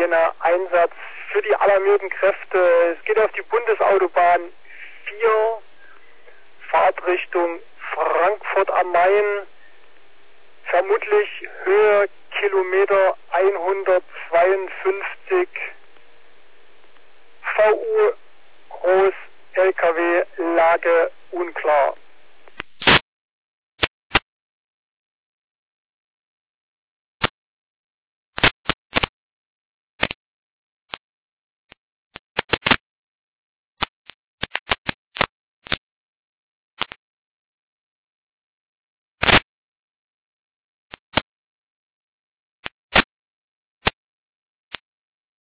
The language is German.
kleiner Einsatz für die alarmierten Kräfte. Es geht auf die Bundesautobahn 4, Fahrtrichtung Frankfurt am Main, vermutlich Höhe Kilometer 152, VU Groß LKW Lage unklar.